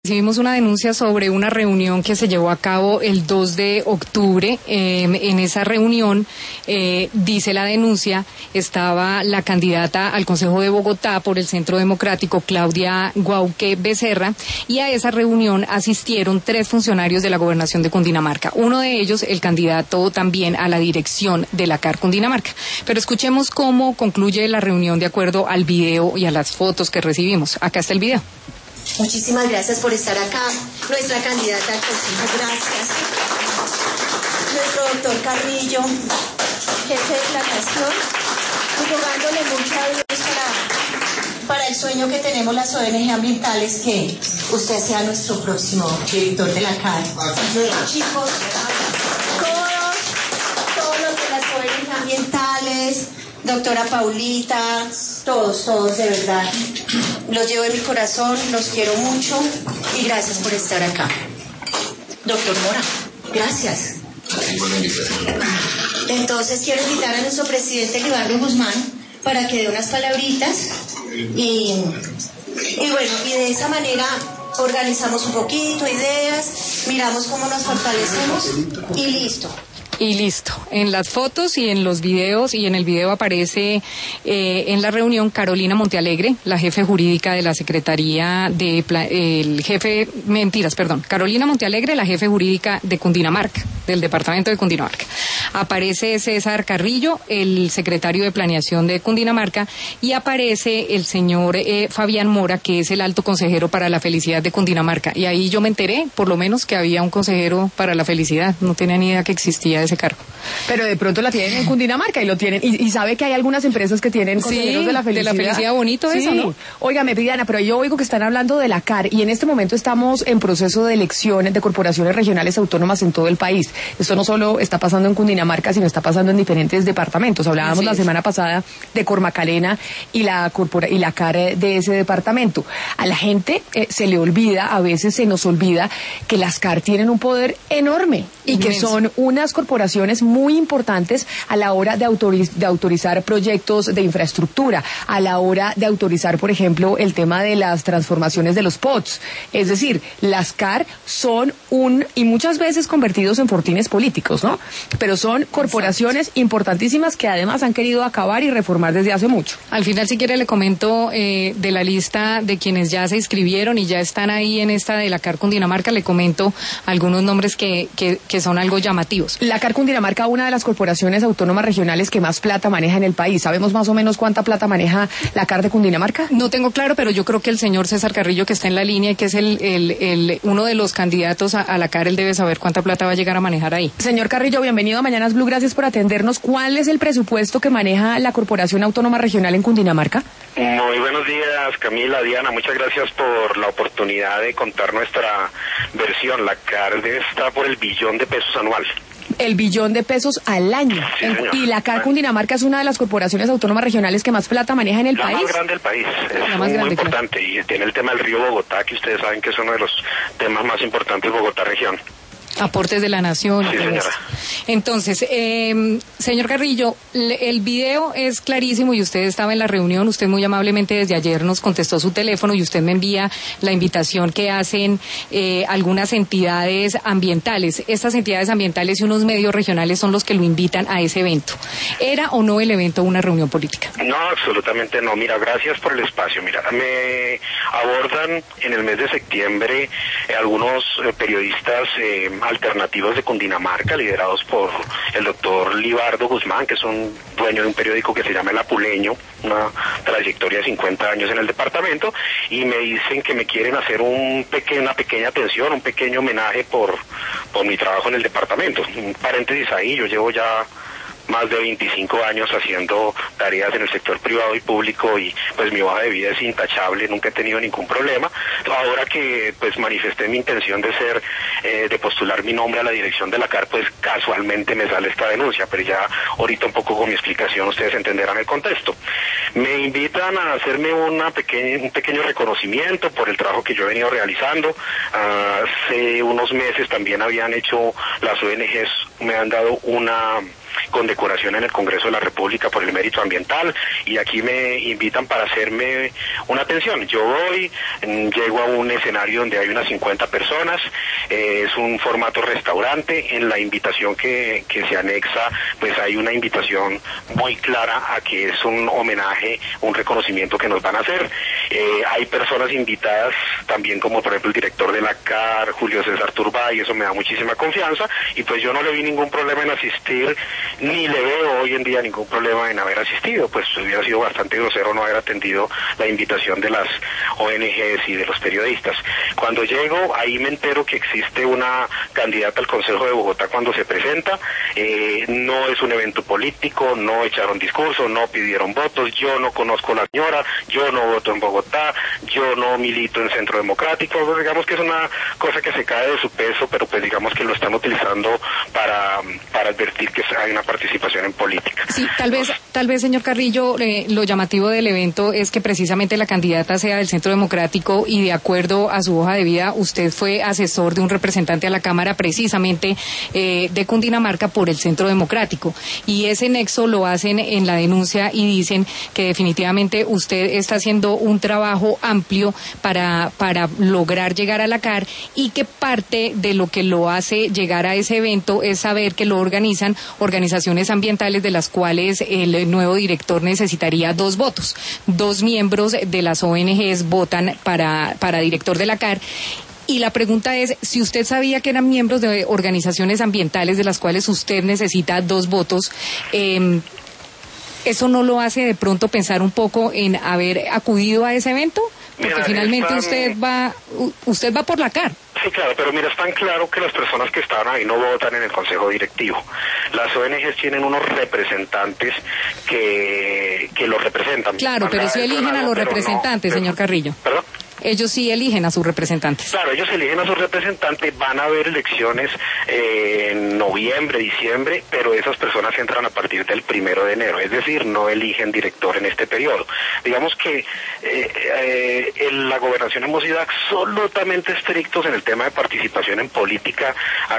Recibimos una denuncia sobre una reunión que se llevó a cabo el 2 de octubre. En esa reunión, dice la denuncia, estaba la candidata al Consejo de Bogotá por el Centro Democrático, Claudia Guauque Becerra, y a esa reunión asistieron 3 funcionarios de la Gobernación de Cundinamarca. Uno de ellos, el candidato también a la dirección de la CAR Cundinamarca. Pero escuchemos cómo concluye la reunión de acuerdo al video y a las fotos que recibimos. Acá está el video. Muchísimas gracias por estar acá. Nuestra candidata al Consejo, gracias. Nuestro doctor Carrillo, jefe de planeación, y rogándole mucho a Dios para el sueño que tenemos las ONG ambientales, que usted sea nuestro próximo director de la CAR. Chicos, todos los de las ONG ambientales, doctora Paulita, todos de verdad, los llevo en mi corazón, los quiero mucho y gracias por estar acá. Doctor Mora, gracias. Entonces quiero invitar a nuestro presidente Libardo Guzmán para que dé unas palabritas y bueno, y de esa manera organizamos un poquito, ideas, miramos cómo nos fortalecemos y listo. Y listo. En las fotos y en los videos, y en el video aparece en la reunión Carolina Montealegre, la jefe jurídica de la Secretaría de... Carolina Montealegre, la jefe jurídica de Cundinamarca, del departamento de Cundinamarca. Aparece César Carrillo, el secretario de Planeación de Cundinamarca, y aparece el señor Fabián Mora, que es el alto consejero para la felicidad de Cundinamarca. Y ahí yo me enteré, por lo menos, que había un consejero para la felicidad. No tenía ni idea que existía ese cargo. Pero de pronto la tienen en Cundinamarca y lo tienen, y sabe que hay algunas empresas que tienen consejeros de la felicidad. Bonito sí. Eso, ¿no? Óigame, Diana, pero yo oigo que están hablando de la CAR y en este momento estamos en proceso de elecciones de corporaciones regionales autónomas en todo el país. Esto no solo está pasando en Cundinamarca, sino está pasando en diferentes departamentos. Hablábamos la semana pasada de Cormacalena y la CAR de ese departamento. A la gente se le olvida, a veces se nos olvida que las CAR tienen un poder enorme y que son unas corporaciones muy importantes a la hora de autorizar proyectos de infraestructura, a la hora de autorizar, por ejemplo, el tema de las transformaciones de los POTS. Es decir, las CAR son y muchas veces convertidos en fortines políticos, ¿no? Pero son corporaciones importantísimas que además han querido acabar y reformar desde hace mucho. Al final, si quiere, le comento de la lista de quienes ya se inscribieron y ya están ahí en esta de la CAR Cundinamarca, le comento algunos nombres que son algo llamativos. La CAR Cundinamarca, una de las corporaciones autónomas regionales que más plata maneja en el país. ¿Sabemos más o menos cuánta plata maneja la CAR de Cundinamarca? No tengo claro, pero yo creo que el señor César Carrillo, que está en la línea y que es uno de los candidatos a la CAR, él debe saber cuánta plata va a llegar a manejar ahí. Señor Carrillo, bienvenido a Mañanas Blue, gracias por atendernos. ¿Cuál es el presupuesto que maneja la Corporación Autónoma Regional en Cundinamarca? Muy buenos días, Camila, Diana, muchas gracias por la oportunidad de contar nuestra versión. La CAR está por el billón de pesos anual. El billón de pesos al año. Sí, y la CAR Cundinamarca es una de las corporaciones autónomas regionales que más plata maneja en el país. La más grande del país, es muy importante, y tiene el tema del río Bogotá, que ustedes saben que es uno de los temas más importantes de Bogotá región. Aportes de la nación. Sí, señora. Entonces, señor Carrillo, el video es clarísimo y usted estaba en la reunión, usted muy amablemente desde ayer nos contestó su teléfono y usted me envía la invitación que hacen algunas entidades ambientales. Estas entidades ambientales y unos medios regionales son los que lo invitan a ese evento. ¿Era o no el evento una reunión política? No, absolutamente no. Mira, gracias por el espacio. Mira, me abordan en el mes de septiembre algunos periodistas alternativos de Cundinamarca, liderados por el doctor Libardo Guzmán, que es un dueño de un periódico que se llama El Apuleño, una trayectoria de 50 años en el departamento, y me dicen que me quieren hacer una pequeña atención, un pequeño homenaje por mi trabajo en el departamento. Un paréntesis ahí, yo llevo ya más de 25 años haciendo tareas en el sector privado y público, y pues mi hoja de vida es intachable, nunca he tenido ningún problema. Ahora que pues manifesté mi intención de postular mi nombre a la dirección de la CAR, pues casualmente me sale esta denuncia, pero ya ahorita un poco con mi explicación ustedes entenderán el contexto. Me invitan a hacerme un pequeño reconocimiento por el trabajo que yo he venido realizando. Hace unos meses también habían hecho las ONGs, me han dado condecoración en el Congreso de la República por el mérito ambiental, y aquí me invitan para hacerme una atención. Yo voy, llego a un escenario donde hay unas 50 personas, es un formato restaurante. En la invitación que se anexa, pues hay una invitación muy clara a que es un homenaje, un reconocimiento que nos van a hacer. Hay personas invitadas también, como por ejemplo el director de la CAR, Julio César Turbay, y eso me da muchísima confianza, y pues yo no le vi ningún problema en asistir, ni le veo hoy en día ningún problema en haber asistido. Pues hubiera sido bastante grosero no haber atendido la invitación de las ONGs y de los periodistas. Cuando llego, ahí me entero que existe una candidata al Consejo de Bogotá cuando se presenta. No es un evento político, no echaron discurso, no pidieron votos, yo no conozco a la señora, yo no voto en Bogotá, yo no milito en Centro Democrático. Pues digamos que es una cosa que se cae de su peso, pero pues digamos que lo están utilizando para advertir que hay una participación en política. Sí, tal vez, señor Carrillo, lo llamativo del evento es que precisamente la candidata sea del Centro Democrático, y de acuerdo a su hoja de vida, usted fue asesor de un representante a la Cámara precisamente de Cundinamarca por el Centro Democrático, y ese nexo lo hacen en la denuncia y dicen que definitivamente usted está haciendo un trabajo amplio para lograr llegar a la CAR, y que parte de lo que lo hace llegar a ese evento es saber que lo organizan organizaciones ambientales, de las cuales el nuevo director necesitaría 2 votos. 2 miembros de las ONGs votan para director de la CAR. Y la pregunta es, si usted sabía que eran miembros de organizaciones ambientales de las cuales usted necesita 2 votos, ¿eso no lo hace de pronto pensar un poco en haber acudido a ese evento? Porque mira, finalmente usted va por la CAR. Sí, claro, pero mira, es tan claro que las personas que estaban ahí no votan en el Consejo Directivo. Las ONGs tienen unos representantes que los representan. Claro, pero sí eligen a los representantes, señor Carrillo. ¿Perdón? Ellos sí eligen a sus representantes. Claro, ellos eligen a sus representantes, van a haber elecciones en noviembre, diciembre, pero esas personas entran a partir del 1 de enero, es decir, no eligen director en este periodo. Digamos que en la gobernación hemos sido absolutamente estrictos en el tema de participación en política.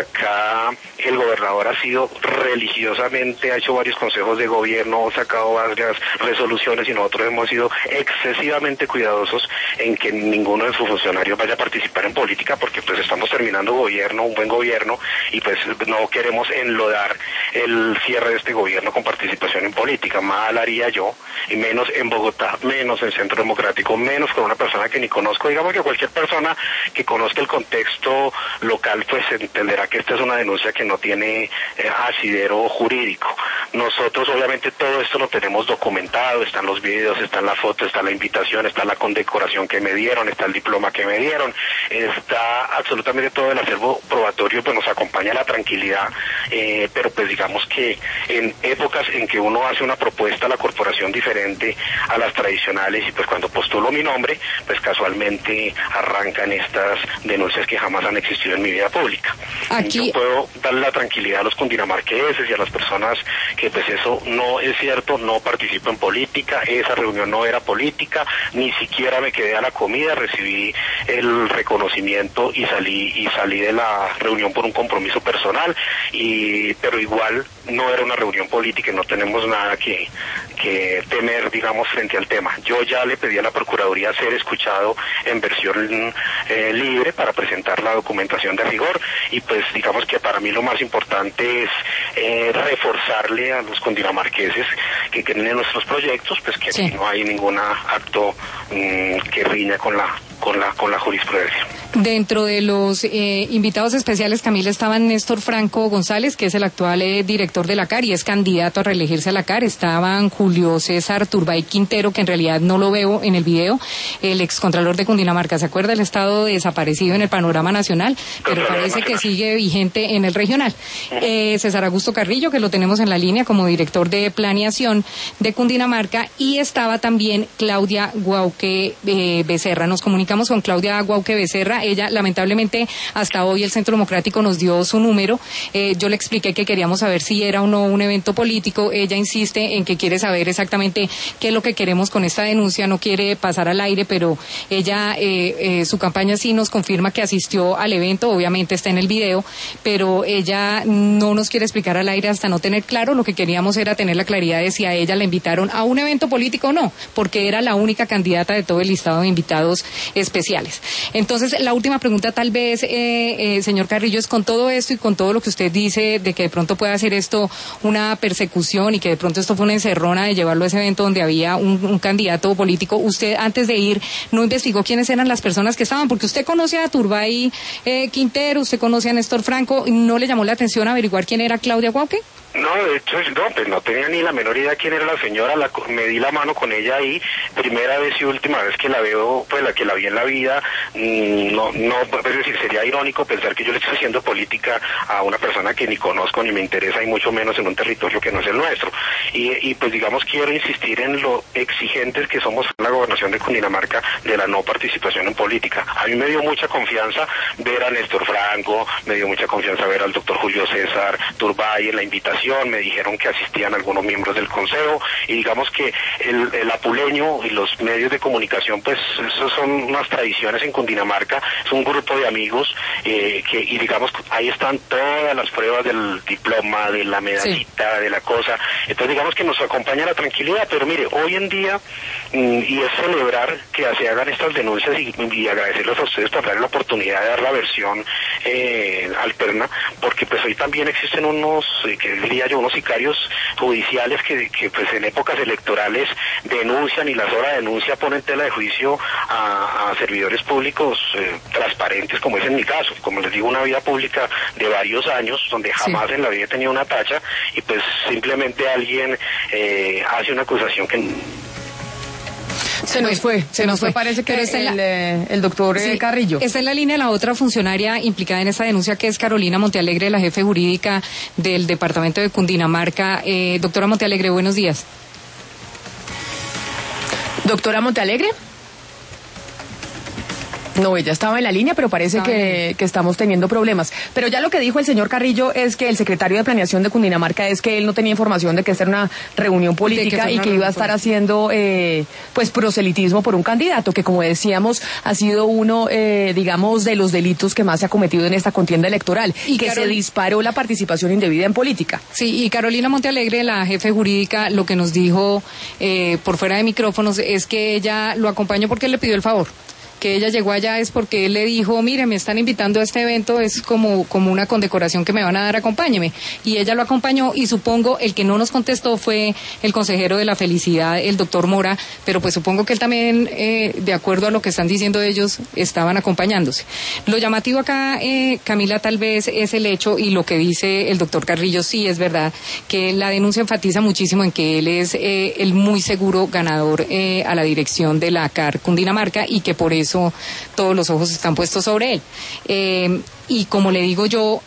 Acá el gobernador ha sido religiosamente, ha hecho varios consejos de gobierno, ha sacado varias resoluciones, y nosotros hemos sido excesivamente cuidadosos en que ninguno de sus funcionarios vaya a participar en política, porque pues estamos terminando gobierno, un buen gobierno, y pues no queremos enlodar el cierre de este gobierno con participación en política. Mal haría yo, y menos en Bogotá, menos en Centro Democrático, menos con una persona que ni conozco. Digamos que cualquier persona que conozca el contexto local pues entenderá que esta es una denuncia que no tiene asidero jurídico. Nosotros obviamente todo esto lo tenemos documentado, están los videos, están las fotos, está la invitación, está la condecoración que me dieron, está el diploma que me dieron, está absolutamente todo el acervo probatorio, pues nos acompaña la tranquilidad, pero pues digamos que en épocas en que uno hace una propuesta a la corporación diferente a las tradicionales, y pues cuando postulo mi nombre, pues casualmente arrancan estas denuncias que jamás han existido en mi vida pública. Yo puedo darle la tranquilidad a los cundinamarqueses y a las personas que pues eso no es cierto, no participo en política, esa reunión no era política, ni siquiera me quedé a la comida, recibí el reconocimiento y salí de la reunión por un compromiso personal, pero igual no era una reunión política y no tenemos nada que temer, digamos, frente al tema. Yo ya le pedí a la Procuraduría ser escuchado en versión libre para presentar la documentación de rigor, y pues digamos que para mí lo más importante es reforzarle a los cundinamarqueses que creen en nuestros proyectos, pues que aquí no hay ningún acto que riña con la jurisprudencia. Dentro de los invitados especiales, Camila, estaban Néstor Franco González, que es el actual director de la CAR y es candidato a reelegirse a la CAR. Estaban Julio César Turbay Quintero, que en realidad no lo veo en el video, el excontralor de Cundinamarca. ¿Se acuerda? El estado desaparecido en el panorama nacional, pero parece que sigue vigente en el regional. César Augusto Carrillo, que lo tenemos en la línea como director de planeación de Cundinamarca, y estaba también Claudia Guauque Becerra. Nos comunicamos con Claudia Guauque Becerra. Becerra. Ella, lamentablemente, hasta hoy el Centro Democrático nos dio su número. Yo le expliqué que queríamos saber si era o no un evento político. Ella insiste en que quiere saber exactamente qué es lo que queremos con esta denuncia. No quiere pasar al aire, pero ella, su campaña sí nos confirma que asistió al evento. Obviamente está en el video, pero ella no nos quiere explicar al aire hasta no tener claro. Lo que queríamos era tener la claridad de si a ella la invitaron a un evento político o no, porque era la única candidata de todo el listado de invitados especiales. Entonces, la última pregunta tal vez, señor Carrillo, es con todo esto y con todo lo que usted dice de que de pronto puede hacer esto una persecución y que de pronto esto fue una encerrona de llevarlo a ese evento donde había un candidato político, usted antes de ir no investigó quiénes eran las personas que estaban, porque usted conoce a Turbay Quintero, usted conoce a Néstor Franco, ¿no le llamó la atención averiguar quién era Claudia Guauque? No, de hecho, no, pues no tenía ni la menor idea quién era la señora, me di la mano con ella ahí, primera vez y última vez que la veo, pues la que la vi en la vida, no, es decir, sería irónico pensar que yo le estoy haciendo política a una persona que ni conozco ni me interesa y mucho menos en un territorio que no es el nuestro. Y pues digamos, quiero insistir en lo exigentes que somos en la gobernación de Cundinamarca de la no participación en política. A mí me dio mucha confianza ver a Néstor Franco, me dio mucha confianza ver al doctor Julio César Turbay en la invitación, me dijeron que asistían algunos miembros del consejo y digamos que el apuleño y los medios de comunicación, pues esos son unas tradiciones en Cundinamarca, es un grupo de amigos y digamos ahí están todas las pruebas del diploma, de la medallita, sí, de la cosa, entonces digamos que nos acompaña la tranquilidad, pero mire, hoy en día y es celebrar que se hagan estas denuncias y agradecerles a ustedes por darle la oportunidad de dar la versión alterna, porque pues hoy también existen unos unos sicarios judiciales que pues en épocas electorales denuncian y las horas de denuncia ponen tela de juicio a servidores públicos transparentes, como es en mi caso, como les digo, una vida pública de varios años donde jamás en la vida he tenido una tacha y pues simplemente alguien hace una acusación que se nos fue, parece que el doctor Carrillo. Está en la línea la otra funcionaria implicada en esta denuncia, que es Carolina Montealegre, la jefe jurídica del departamento de Cundinamarca. Doctora Montealegre, buenos días. Doctora Montealegre. No, ella estaba en la línea, pero parece que estamos teniendo problemas. Pero ya lo que dijo el señor Carrillo es que el secretario de Planeación de Cundinamarca es que él no tenía información de que esta era una reunión política y que iba a estar haciendo pues proselitismo por un candidato que, como decíamos, ha sido uno, digamos, de los delitos que más se ha cometido en esta contienda electoral y que se disparó la participación indebida en política. Sí, y Carolina Montealegre, la jefe jurídica, lo que nos dijo por fuera de micrófonos es que ella lo acompañó porque él le pidió el favor. Que ella llegó allá es porque él le dijo, mire, me están invitando a este evento, es como una condecoración que me van a dar, acompáñeme. Y ella lo acompañó y supongo el que no nos contestó fue el consejero de la felicidad, el doctor Mora, pero pues supongo que él también, de acuerdo a lo que están diciendo ellos, estaban acompañándose. Lo llamativo acá, Camila, tal vez es el hecho y lo que dice el doctor Carrillo, sí es verdad, que la denuncia enfatiza muchísimo en que él es el muy seguro ganador a la dirección de la CAR Cundinamarca y que por eso todos los ojos están puestos sobre él. Y como le digo yo,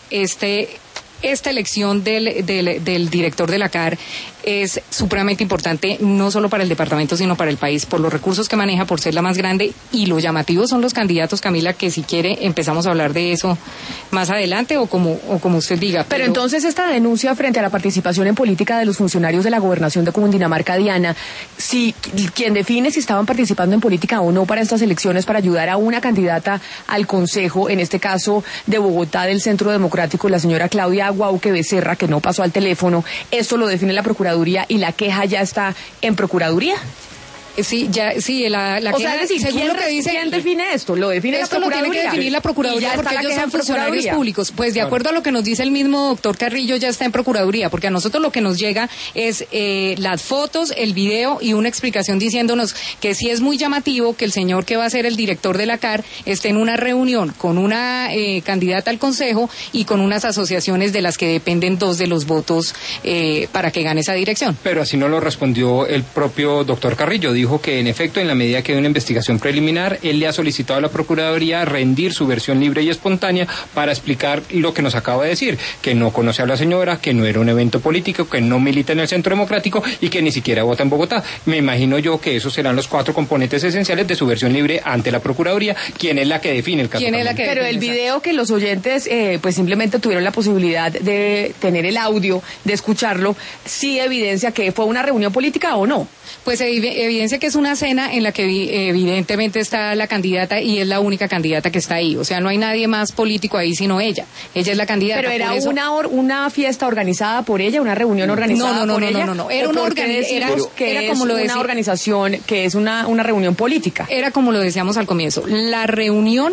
esta elección del director de la CAR es supremamente importante, no solo para el departamento, sino para el país, por los recursos que maneja, por ser la más grande, y lo llamativo son los candidatos, Camila, que si quiere empezamos a hablar de eso más adelante o como usted diga. Pero entonces esta denuncia frente a la participación en política de los funcionarios de la gobernación de Cundinamarca, Diana, si quien define si estaban participando en política o no para estas elecciones para ayudar a una candidata al Consejo, en este caso de Bogotá del Centro Democrático, la señora Claudia Guauque Becerra, que no pasó al teléfono, esto lo define la Procuraduría y la queja ya está en Procuraduría. Sí, la o sea, es decir, ¿quién define esto? ¿Lo define la Procuraduría? Esto lo tiene que definir la Procuraduría porque ellos son funcionarios públicos. Pues de acuerdo a lo que nos dice el mismo doctor Carrillo, ya está en Procuraduría, porque a nosotros lo que nos llega es las fotos, el video y una explicación diciéndonos que sí es muy llamativo que el señor que va a ser el director de la CAR esté en una reunión con una candidata al Consejo y con unas asociaciones de las que dependen 2 de los votos para que gane esa dirección. Pero así no lo respondió el propio doctor Carrillo. Dijo dijo que en efecto, en la medida que hay una investigación preliminar, él le ha solicitado a la Procuraduría rendir su versión libre y espontánea para explicar lo que nos acaba de decir, que no conoce a la señora, que no era un evento político, que no milita en el Centro Democrático y que ni siquiera vota en Bogotá. Me imagino yo que esos serán los 4 componentes esenciales de su versión libre ante la Procuraduría, quien es la que define el caso. Pero el video que los oyentes pues simplemente tuvieron la posibilidad de tener el audio, de escucharlo, sí evidencia que fue una reunión política o no. Pues evidencia que es una cena en la que evidentemente está la candidata y es la única candidata que está ahí. O sea, no hay nadie más político ahí sino ella. Ella es la candidata. Pero era una fiesta organizada por ella, una reunión organizada por ella. No. Era una organización que es una reunión política. Era como lo decíamos al comienzo. La reunión,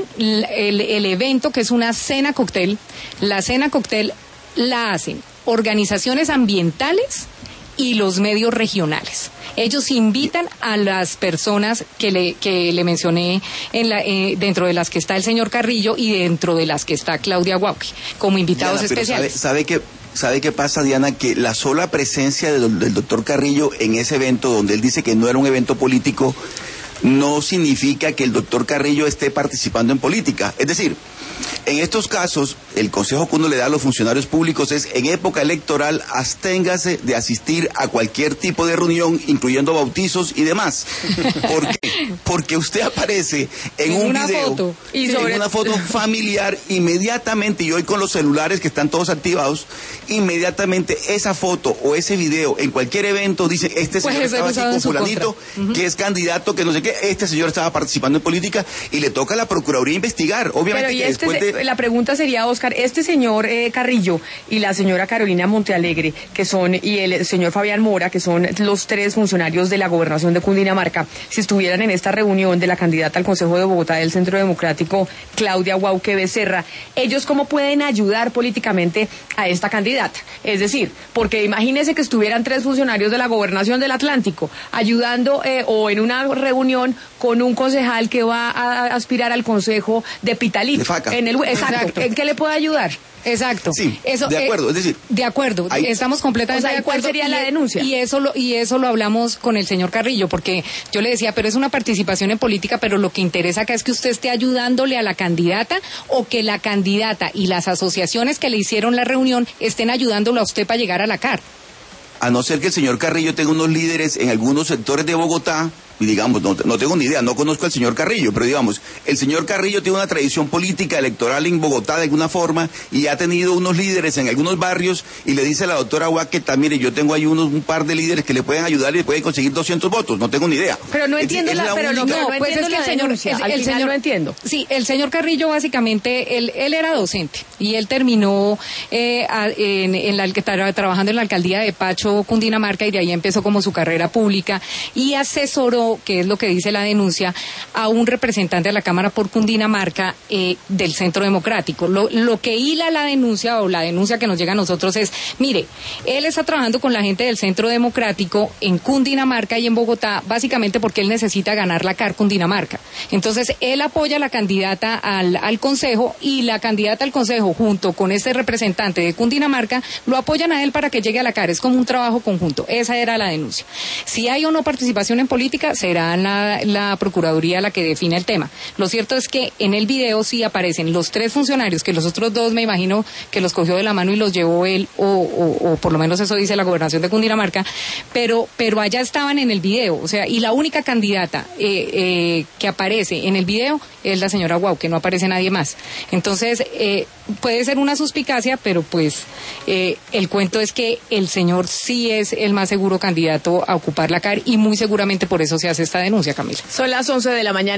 el evento que es una cena cóctel, la cena cóctel la hacen organizaciones ambientales y los medios regionales. Ellos invitan a las personas que le mencioné dentro de las que está el señor Carrillo y dentro de las que está Claudia Huauqui como invitados Diana, especiales. ¿Sabe qué pasa, Diana? Que la sola presencia del doctor Carrillo en ese evento, donde él dice que no era un evento político, no significa que el doctor Carrillo esté participando en política. Es decir, en estos casos, el consejo que uno le da a los funcionarios públicos es, en época electoral, absténgase de asistir a cualquier tipo de reunión, incluyendo bautizos y demás. ¿Por qué? Porque usted aparece en un video, en una foto familiar, inmediatamente, y hoy con los celulares que están todos activados, inmediatamente esa foto o ese video en cualquier evento dice, este señor estaba así con fulanito, que es candidato, que no sé qué, este señor estaba participando en política, y le toca a la Procuraduría investigar. Obviamente la pregunta sería, Oscar, este señor Carrillo y la señora Carolina Montealegre, y el señor Fabián Mora, que son los 3 funcionarios de la gobernación de Cundinamarca, si estuvieran en esta reunión de la candidata al Consejo de Bogotá del Centro Democrático, Claudia Huauqui Becerra, ¿ellos cómo pueden ayudar políticamente a esta candidata? Es decir, porque imagínese que estuvieran 3 funcionarios de la gobernación del Atlántico ayudando o en una reunión con un concejal que va a aspirar al Consejo de Pitalito. De Faca. Exacto. ¿En qué le puede ayudar? Exacto. Sí, de acuerdo, es decir... De acuerdo, estamos completamente de acuerdo. ¿Cuál sería la denuncia? Y eso lo hablamos con el señor Carrillo, porque yo le decía, pero es una participación en política, pero lo que interesa acá es que usted esté ayudándole a la candidata o que la candidata y las asociaciones que le hicieron la reunión estén ayudándolo a usted para llegar a la CAR. A no ser que el señor Carrillo tenga unos líderes en algunos sectores de Bogotá, y digamos, no tengo ni idea, no conozco al señor Carrillo, pero digamos, el señor Carrillo tiene una tradición política electoral en Bogotá de alguna forma, y ha tenido unos líderes en algunos barrios, y le dice a la doctora Huauqui, mire, yo tengo ahí un par de líderes que le pueden ayudar y le pueden conseguir 200 votos, no tengo ni idea. Pero no entiendo no entiendo. Sí, el señor Carrillo básicamente, él era docente, y él terminó trabajando en la alcaldía de Pacho, Cundinamarca, y de ahí empezó como su carrera pública, y asesoró, que es lo que dice la denuncia, a un representante de la Cámara por Cundinamarca del Centro Democrático. Lo que hila la denuncia o la denuncia que nos llega a nosotros es, mire, él está trabajando con la gente del Centro Democrático en Cundinamarca y en Bogotá, básicamente porque él necesita ganar la CAR Cundinamarca. Entonces, él apoya a la candidata al Consejo, y la candidata al Consejo, junto con este representante de Cundinamarca, lo apoyan a él para que llegue a la CAR. Es como un trabajo conjunto. Esa era la denuncia. Si hay o no participación en política, será la Procuraduría la que define el tema. Lo cierto es que en el video sí aparecen los 3 funcionarios, que los otros 2 me imagino que los cogió de la mano y los llevó él, o por lo menos eso dice la gobernación de Cundinamarca, pero allá estaban en el video, o sea, y la única candidata que aparece en el video es la señora Huauqui, no aparece nadie más. Entonces, puede ser una suspicacia, pero pues el cuento es que el señor sí es el más seguro candidato a ocupar la CAR, y muy seguramente por eso se hace esta denuncia, Camila. Son las 11 de la mañana.